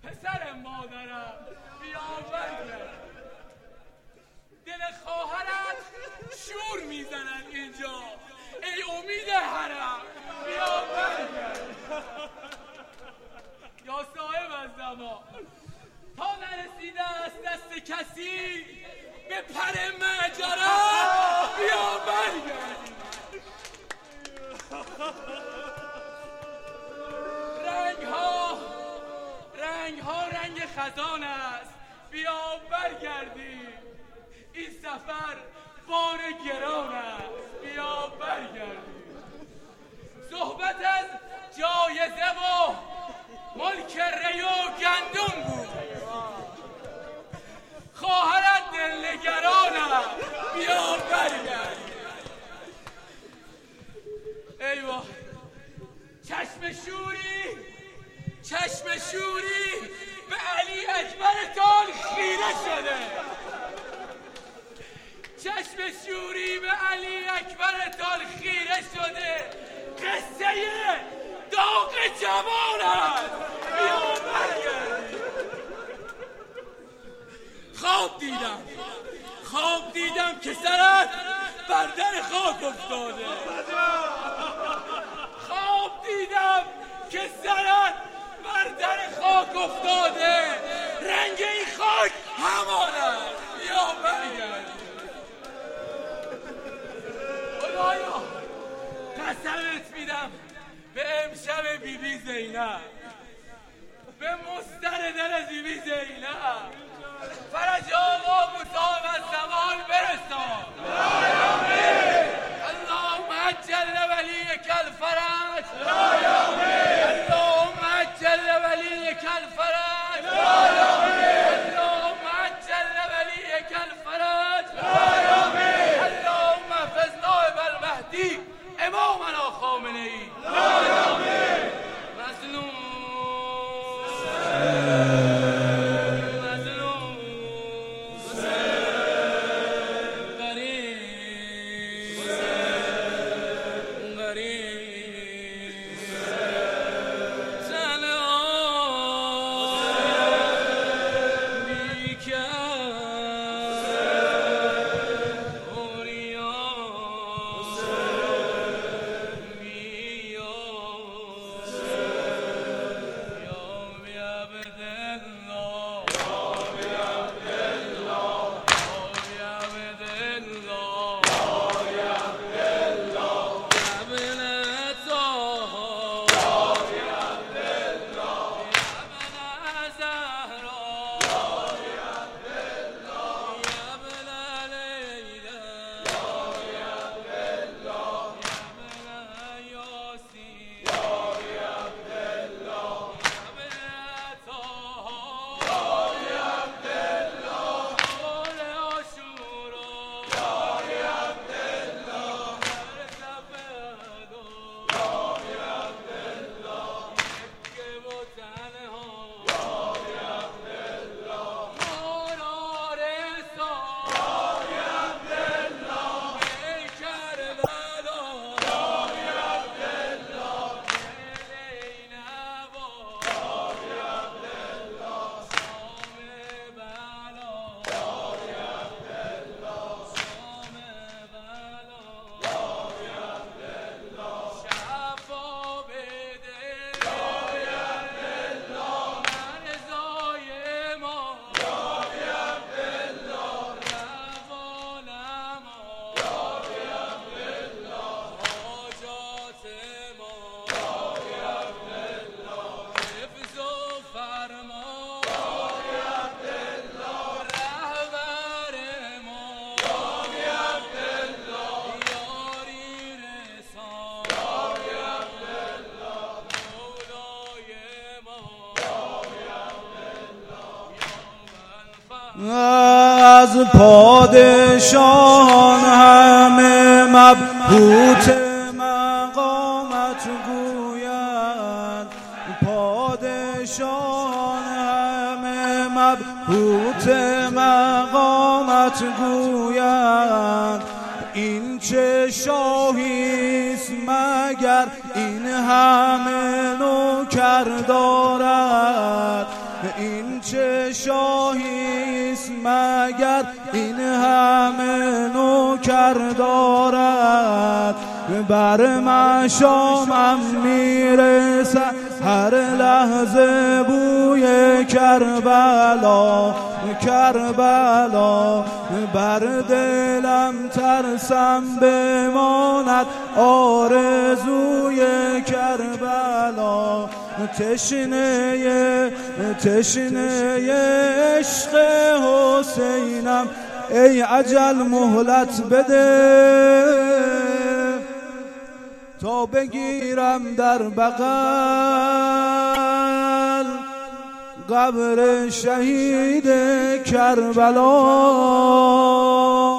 پسر مادرم بیا برگرد. دل خواهرت شور میزنن اینجا، ای امید حرم بیا برگرد. یا صاحب الزمان تا نرسیده است دست کسی به پر مجرا بیا برگرد. رنگ ها رنگ خزان است بیا برگردی. این سفر بار گران است بیا برگردی. صحبت از جایزه و ملک ری و گندم بود، خواهرت دلنگران است بیا برگردی. ایوه چشم شوری به علی اکبرتان خیره شده. چشم شوری به علی اکبرتان خیره شده. قصه داغ جوان است بیا برگردی. خواب دیدم که سرت بر در خاک افتاده. خواب دیدم که سرت بر در خاک افتاده. رنگ این خاک همان است بیا برگردی. خدایا قسمت میدم به امشب بیبی زینب، به مستر دل بیبی زینب، فرج آقا مصاب از زمان برسان. اللهم عجل ولیک الفرج. اللهم عجل ولیک الفرج. اللهم عجل ولیک الفرج. اللهم احفظ نائب المهدی امامنا خامنه‌ای. مظلوم از پادشاهان همه مبهوت مقامت گویند، پادشاهان همه مبهوت مقامت گویند. این چه شاهیست مگر این همه نوکر دارد، شاهیست مگر این همه نوکر دارد؟ بر مشامم میرسد هر لحظه بوی کربلا کربلا، بر دلم ترسم بماند آرزوی کربلا. تشنه عشق حسینم، ای اجل مهلت بده تا بگیرم در بغل قبر شهید کربلا.